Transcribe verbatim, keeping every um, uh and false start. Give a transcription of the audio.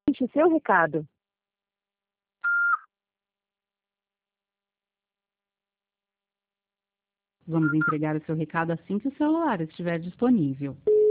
Deixe o seu recado. Vamos entregar o seu recado assim que o celular estiver disponível.